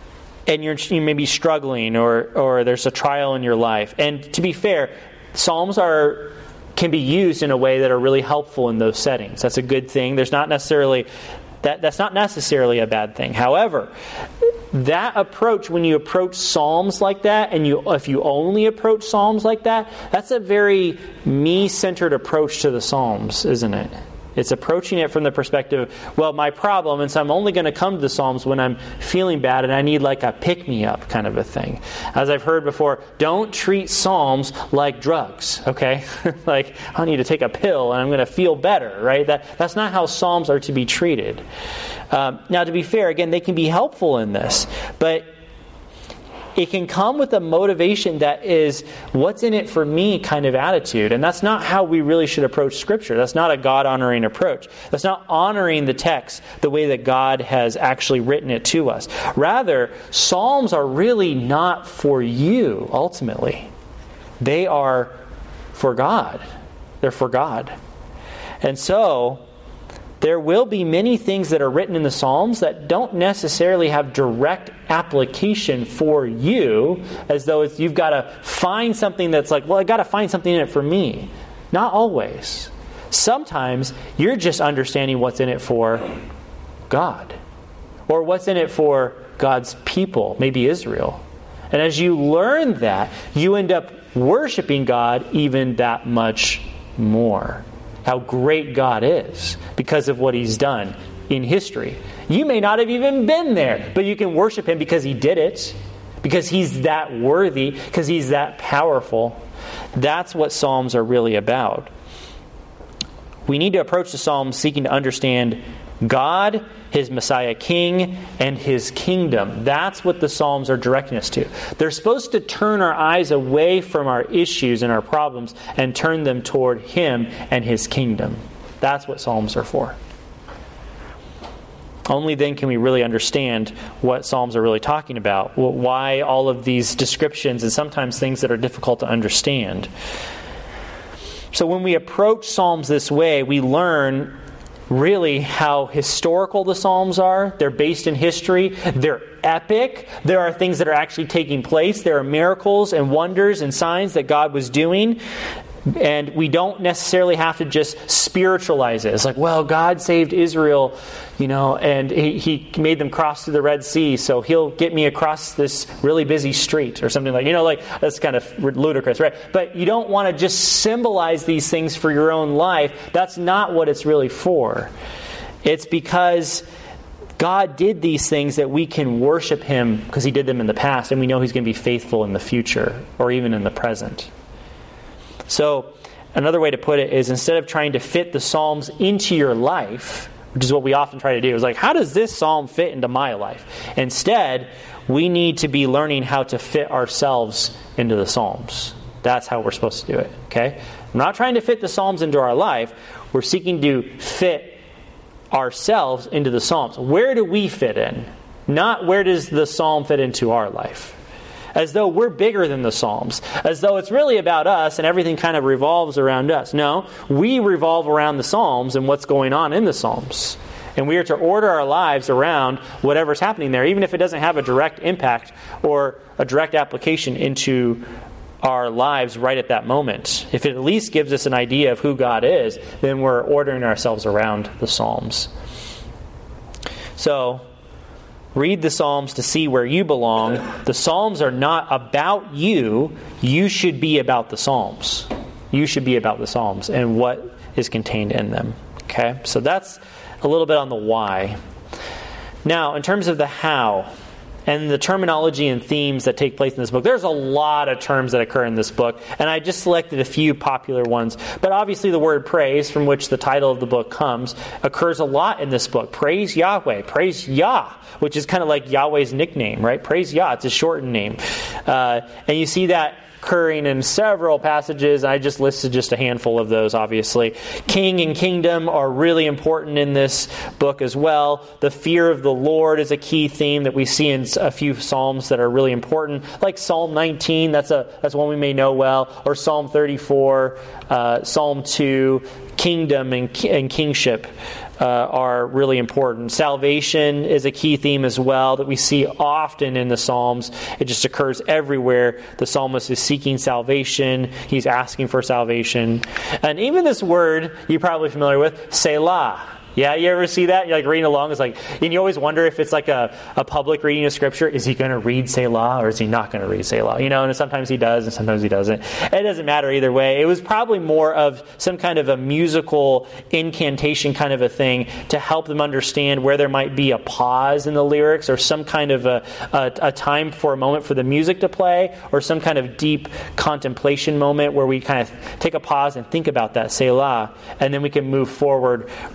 and you're, you may be struggling or, or there's a trial in your life. And to be fair, Psalms are can be used in a way that are really helpful in those settings. That's a good thing. There's not necessarily that that's not necessarily a bad thing. However, that approach, when you approach Psalms like that, and you if you only approach Psalms like that, that's a very me-centered approach to the Psalms, isn't it? It's approaching it from the perspective, well, my problem, and so I'm only going to come to the Psalms when I'm feeling bad and I need like a pick-me-up kind of a thing. As I've heard before, don't treat Psalms like drugs, okay? Like, I need to take a pill and I'm going to feel better, right? That That's not how Psalms are to be treated. Um, now, to be fair, again, they can be helpful in this, but it can come with a motivation that is, what's in it for me kind of attitude. And that's not how we really should approach Scripture. That's not a God-honoring approach. That's not honoring the text the way that God has actually written it to us. Rather, Psalms are really not for you, ultimately. They are for God. They're for God. And so, there will be many things that are written in the Psalms that don't necessarily have direct application for you, as though it's, you've got to find something that's like, well, I got to find something in it for me. Not always. Sometimes you're just understanding what's in it for God, or what's in it for God's people, maybe Israel. And as you learn that, you end up worshiping God even that much more. How great God is because of what He's done in history. You may not have even been there, but you can worship Him because He did it, because He's that worthy, because He's that powerful. That's what Psalms are really about. We need to approach the Psalms seeking to understand God, His Messiah King, and His kingdom. That's what the Psalms are directing us to. They're supposed to turn our eyes away from our issues and our problems and turn them toward Him and His kingdom. That's what Psalms are for. Only then can we really understand what Psalms are really talking about. Why all of these descriptions and sometimes things that are difficult to understand. So when we approach Psalms this way, we learn really how historical the Psalms are. They're based in history. They're epic. There are things that are actually taking place. There are miracles and wonders and signs that God was doing. And we don't necessarily have to just spiritualize it. It's like, well, God saved Israel, you know, and he, he made them cross through the Red Sea, so He'll get me across this really busy street or something like, you know, like, that's kind of ludicrous, right? But you don't want to just symbolize these things for your own life. That's not what it's really for. It's because God did these things that we can worship Him because He did them in the past, and we know He's going to be faithful in the future or even in the present. So, another way to put it is, instead of trying to fit the Psalms into your life, which is what we often try to do, is like, how does this Psalm fit into my life? Instead, we need to be learning how to fit ourselves into the Psalms. That's how we're supposed to do it, okay? We're not trying to fit the Psalms into our life. We're seeking to fit ourselves into the Psalms. Where do we fit in? Not where does the Psalm fit into our life? As though we're bigger than the Psalms. As though it's really about us and everything kind of revolves around us. No, we revolve around the Psalms and what's going on in the Psalms. And we are to order our lives around whatever's happening there, even if it doesn't have a direct impact or a direct application into our lives right at that moment. If it at least gives us an idea of who God is, then we're ordering ourselves around the Psalms. So, read the Psalms to see where you belong. The Psalms are not about you. You should be about the Psalms. You should be about the Psalms and what is contained in them. Okay? So that's a little bit on the why. Now, in terms of the how and the terminology and themes that take place in this book, there's a lot of terms that occur in this book, and I just selected a few popular ones. But obviously the word praise, from which the title of the book comes, occurs a lot in this book. Praise Yahweh. Praise Yah, which is kind of like Yahweh's nickname, right? Praise Yah. It's a shortened name. Uh, and you see that occurring in several passages. I just listed just a handful of those, obviously. King and kingdom are really important in this book as well. The fear of the Lord is a key theme that we see in a few Psalms that are really important, like Psalm nineteen, that's a that's one we may know well, or Psalm thirty-four, uh, Psalm two, kingdom and, and kingship. Uh, are really important. Salvation is a key theme as well that we see often in the Psalms. It just occurs everywhere. The psalmist is seeking salvation. He's asking for salvation. And even this word you're probably familiar with, Selah. Yeah, you ever see that? You're like reading along. It's like, and you always wonder if it's like a, a public reading of Scripture. Is he going to read Selah or is he not going to read Selah? You know, and sometimes he does and sometimes he doesn't. It doesn't matter either way. It was probably more of some kind of a musical incantation kind of a thing to help them understand where there might be a pause in the lyrics or some kind of a, a, a time for a moment for the music to play or some kind of deep contemplation moment where we kind of take a pause and think about that Selah, and then we can move forward with the rest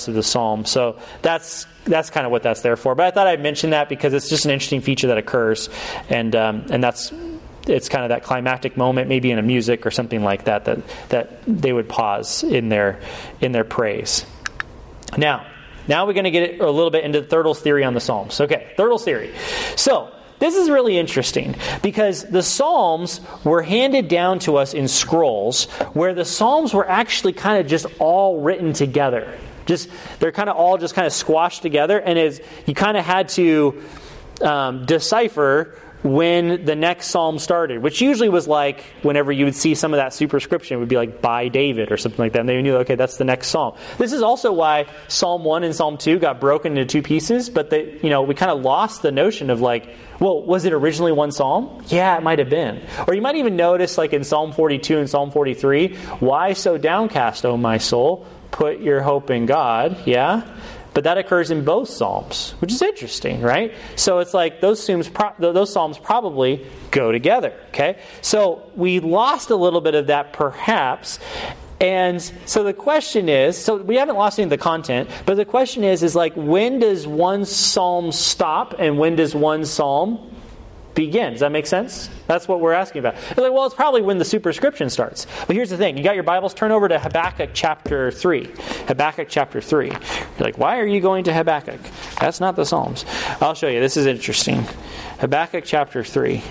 rest of the psalm. So that's that's kind of what that's there for. But I thought I'd mention that because it's just an interesting feature that occurs, and um, and that's it's kind of that climactic moment, maybe in a music or something like that, that that they would pause in their in their praise. Now, now we're going to get a little bit into Thurtle's theory on the Psalms. Okay, Thurtle's theory. So this is really interesting because the Psalms were handed down to us in scrolls where the Psalms were actually kind of just all written together. Just they're kind of all just kind of squashed together, and as you kind of had to um, decipher when the next psalm started, which usually was like whenever you would see some of that superscription, it would be like by David or something like that, and they knew, okay, that's the next psalm. This is also why Psalm one and Psalm two got broken into two pieces, but they, you know, we kind of lost the notion of like, well, was it originally one psalm? Yeah, it might have been. Or you might even notice like in Psalm forty-two and Psalm forty-three, why so downcast, O my soul? Put your hope in God, yeah? But that occurs in both psalms, which is interesting, right? So it's like those psalms, those psalms probably go together, okay? So we lost a little bit of that perhaps. And so the question is, so we haven't lost any of the content, but the question is, is like, when does one psalm stop and when does one psalm begin? Does that make sense? That's what we're asking about. It's like, well, it's probably when the superscription starts. But here's the thing. You got your Bibles? Turn over to Habakkuk chapter three. Habakkuk chapter three. You're like, why are you going to Habakkuk? That's not the Psalms. I'll show you. This is interesting. Habakkuk chapter three.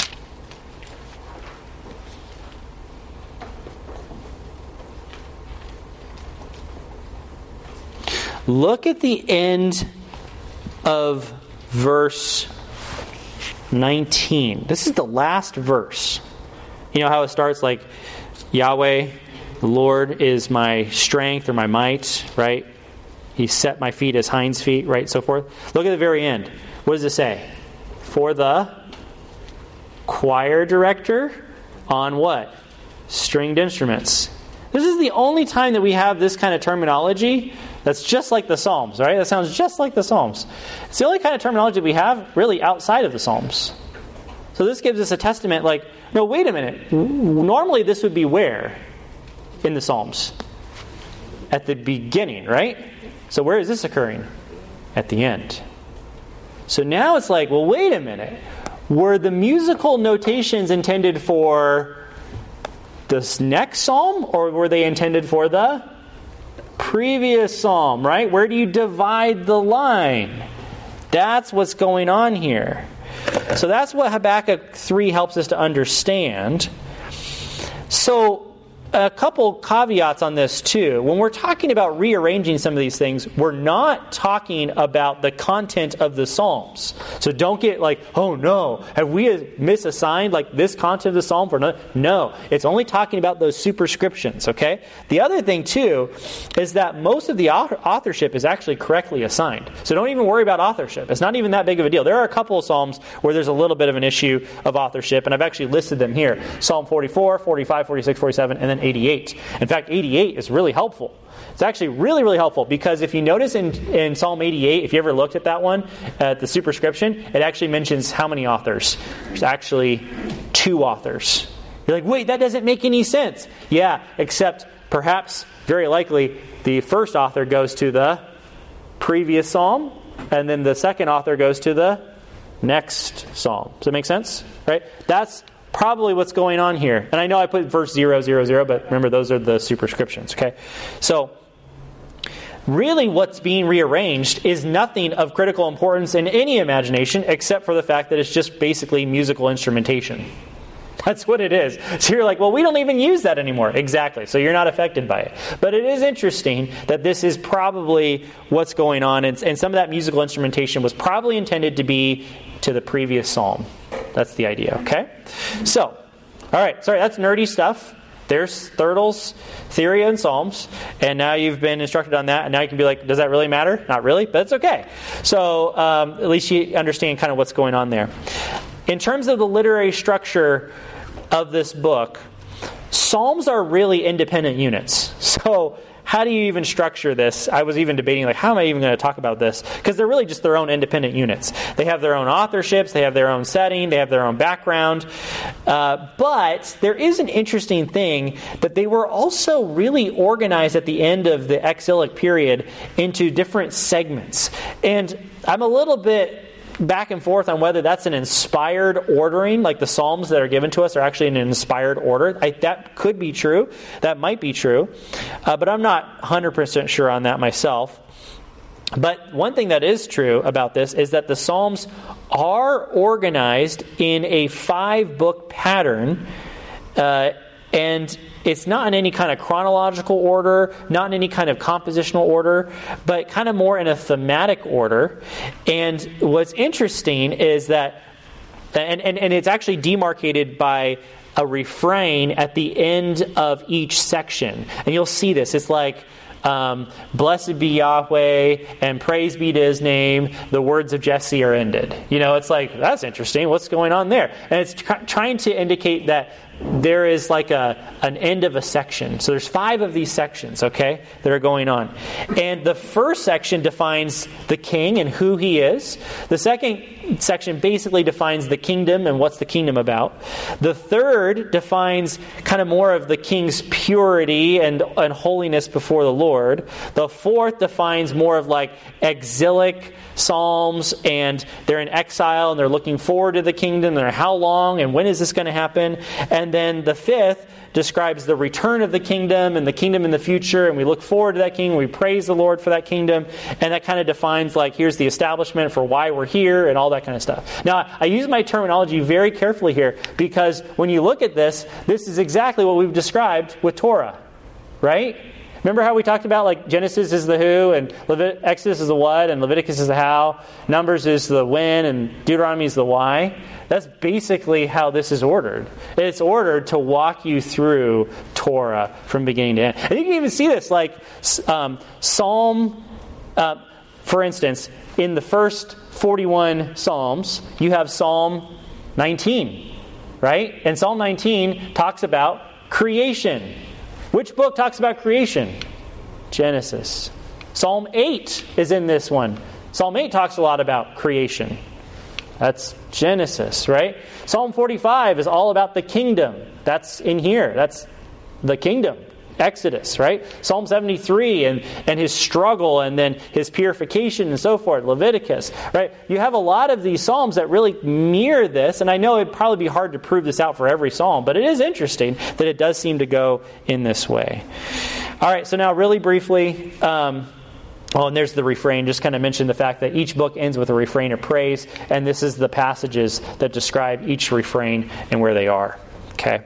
Look at the end of verse nineteen. This is the last verse. You know how it starts like, Yahweh, the Lord is my strength or my might, right? He set my feet as hinds feet, right? So forth. Look at the very end. What does it say? For the choir director on what? Stringed instruments. This is the only time that we have this kind of terminology that's just like the Psalms, right? That sounds just like the Psalms. It's the only kind of terminology we have really outside of the Psalms. So this gives us a testament like, no, wait a minute. Normally this would be where? In the Psalms. At the beginning, right? So where is this occurring? At the end. So now it's like, well, wait a minute. Were the musical notations intended for this next psalm, or were they intended for the previous psalm, right? Where do you divide the line? That's what's going on here. So that's what Habakkuk three helps us to understand. So a couple caveats on this too. When we're talking about rearranging some of these things, we're not talking about the content of the Psalms. So don't get like, oh no, have we misassigned like this content of the Psalm for no? No, it's only talking about those superscriptions, okay? The other thing too is that most of the authorship is actually correctly assigned. So don't even worry about authorship. It's not even that big of a deal. There are a couple of Psalms where there's a little bit of an issue of authorship, and I've actually listed them here. Psalm forty-four, forty-five, forty-six, forty-seven, and then eighty-eight. In fact, eighty-eight is really helpful. It's actually really, really helpful because if you notice in, in Psalm eighty-eight, if you ever looked at that one, at the superscription, it actually mentions how many authors. There's actually two authors. You're like, wait, that doesn't make any sense. Yeah, except perhaps, very likely, the first author goes to the previous psalm, and then the second author goes to the next psalm. Does that make sense? Right? That's probably what's going on here. And I know I put verse zero, zero, zero, but remember those are the superscriptions, okay? So, really what's being rearranged is nothing of critical importance in any imagination except for the fact that it's just basically musical instrumentation. That's what it is. So you're like, well, we don't even use that anymore. Exactly. So you're not affected by it. But it is interesting that this is probably what's going on. And, and some of that musical instrumentation was probably intended to be to the previous psalm. That's the idea, okay? So, all right. Sorry, that's nerdy stuff. There's Thurtle's theory on Psalms. And now you've been instructed on that. And now you can be like, does that really matter? Not really, but it's okay. So um, at least you understand kind of what's going on there. In terms of the literary structure of this book, Psalms are really independent units. So how do you even structure this? I was even debating, like, how am I even going to talk about this? Because they're really just their own independent units. They have their own authorships, they have their own setting, they have their own background. Uh, but there is an interesting thing that they were also really organized at the end of the exilic period into different segments. And I'm a little bit back and forth on whether that's an inspired ordering, like the Psalms that are given to us are actually in an inspired order. I, that could be true. That might be true. Uh, but I'm not one hundred percent sure on that myself. But one thing that is true about this is that the Psalms are organized in a five-book pattern, uh, and it's not in any kind of chronological order, not in any kind of compositional order, but kind of more in a thematic order. And what's interesting is that, and, and, and it's actually demarcated by a refrain at the end of each section. And you'll see this. It's like, Um, blessed be Yahweh and praise be to his name. The words of Jesse are ended. You know, it's like, that's interesting. What's going on there? And it's tr- trying to indicate that there is like a an end of a section. So there's five of these sections, okay, that are going on. And the first section defines the king and who he is. The second section basically defines the kingdom and what's the kingdom about. The third defines kind of more of the king's purity and, and holiness before the Lord. The fourth defines more of like exilic psalms, and they're in exile and they're looking forward to the kingdom. They're how long and when is this going to happen? And then the fifth describes the return of the kingdom and the kingdom in the future, and we look forward to that kingdom. We praise the Lord for that kingdom, and that kind of defines like here's the establishment for why we're here and all that kind of stuff. Now, I use my terminology very carefully here because when you look at this, this is exactly what we've described with Torah, right? Remember how we talked about like Genesis is the who, and Levit- Exodus is the what, and Leviticus is the how, Numbers is the when, and Deuteronomy is the why? That's basically how this is ordered. It's ordered to walk you through Torah from beginning to end. And you can even see this, like um, Psalm, uh, for instance, in the first forty-one Psalms, you have Psalm nineteen, right? And Psalm nineteen talks about creation. Which book talks about creation? Genesis. Psalm eight is in this one. Psalm eight talks a lot about creation. That's Genesis, right? Psalm forty-five is all about the kingdom. That's in here. That's the kingdom. Exodus, right? Psalm seventy-three and, and his struggle and then his purification and so forth. Leviticus, right? You have a lot of these Psalms that really mirror this, and I know it'd probably be hard to prove this out for every Psalm, but it is interesting that it does seem to go in this way. All right, so now really briefly, um, oh, and there's the refrain. Just kind of mention the fact that each book ends with a refrain of praise, and this is the passages that describe each refrain and where they are. Okay.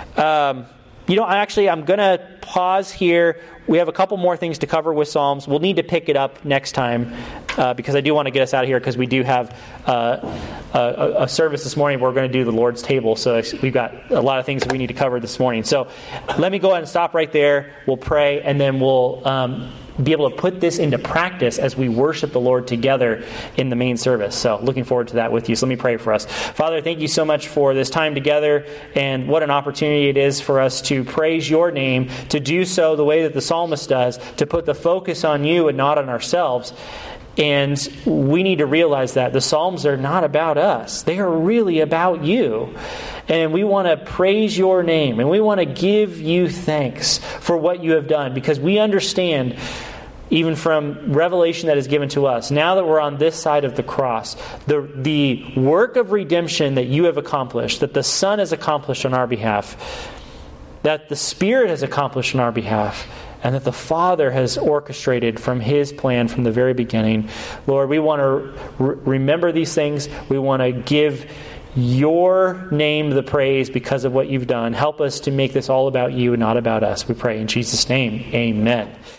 Um, You know, I actually, I'm going to pause here. We have a couple more things to cover with Psalms. We'll need to pick it up next time uh, because I do want to get us out of here because we do have uh, a, a service this morning where we're going to do the Lord's table. So we've got a lot of things that we need to cover this morning. So let me go ahead and stop right there. We'll pray, and then we'll um, be able to put this into practice as we worship the Lord together in the main service. So looking forward to that with you. So let me pray for us. Father, thank you so much for this time together, and what an opportunity it is for us to praise your name, to do so the way that the psalmist does, to put the focus on you and not on ourselves. And we need to realize that the Psalms are not about us. They are really about you. And we want to praise your name, and we want to give you thanks for what you have done, because we understand, even from revelation that is given to us, now that we're on this side of the cross, the, the work of redemption that you have accomplished, that the Son has accomplished on our behalf, that the Spirit has accomplished on our behalf, and that the Father has orchestrated from His plan from the very beginning. Lord, we want to re- remember these things. We want to give your name the praise because of what you've done. Help us to make this all about you and not about us. We pray in Jesus' name. Amen.